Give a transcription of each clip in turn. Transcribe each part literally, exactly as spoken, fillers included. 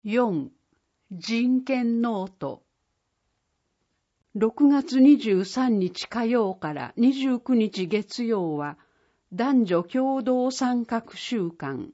よん. 人権ノート。ろくがつにじゅうさんにち火曜からにじゅうくにち月曜は男女共同参画週間。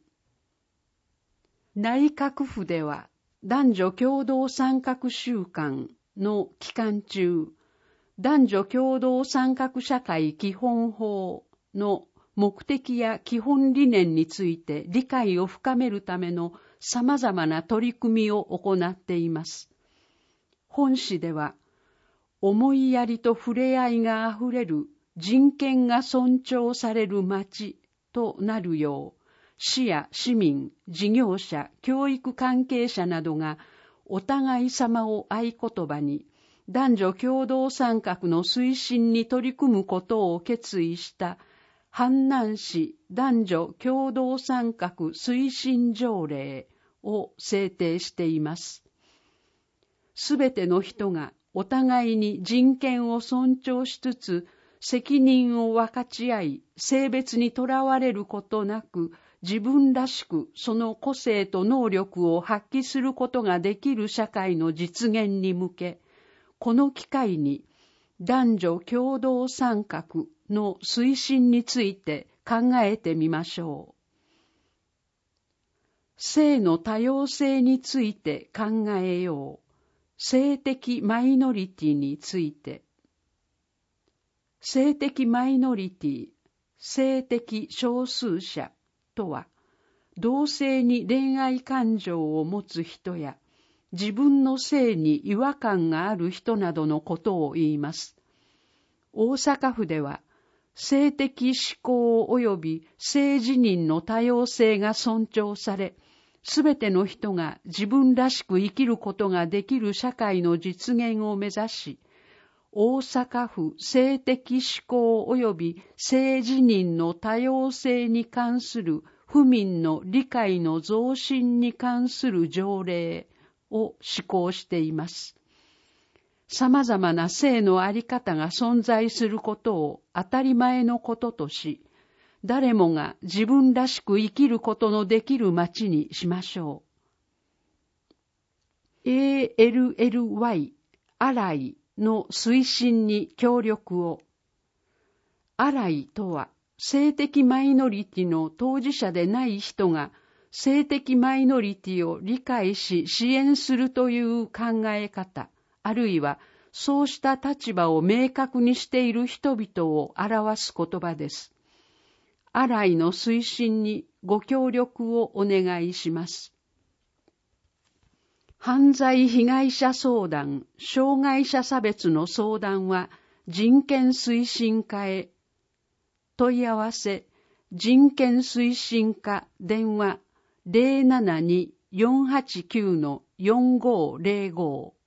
内閣府では男女共同参画週間の期間中、男女共同参画社会基本法の目的や基本理念について理解を深めるための様々な取り組みを行っています。本誌では、思いやりと触れ合いがあふれる人権が尊重される街となるよう、市や市民、事業者、教育関係者などがお互い様を合言葉に、男女共同参画の推進に取り組むことを決意した阪南市男女共同参画推進条例を制定しています。すべての人がお互いに人権を尊重しつつ、責任を分かち合い、性別にとらわれることなく、自分らしくその個性と能力を発揮することができる社会の実現に向け、この機会に男女共同参画の推進について考えてみましょう。性の多様性について考えよう。性的マイノリティについて。性的マイノリティ、性的少数者とは、同性に恋愛感情を持つ人や、自分の性に違和感がある人などのことを言います。大阪府では、性的指向及び性自認の多様性が尊重され、すべての人が自分らしく生きることができる社会の実現を目指し、大阪府性的指向及び性自認の多様性に関する府民の理解の増進に関する条例を施行しています。様々な性のあり方が存在することを当たり前のこととし、誰もが自分らしく生きることのできる街にしましょう。エーエルエルワイ、アライの推進に協力を。アライとは、性的マイノリティの当事者でない人が性的マイノリティを理解し支援するという考え方、あるいはそうした立場を明確にしている人々を表す言葉です。アライの推進にご協力をお願いします。犯罪被害者相談、障害者差別の相談は人権推進課へ。問い合わせ、人権推進課電話 ゼロななに よんはちきゅう よんごーゼロご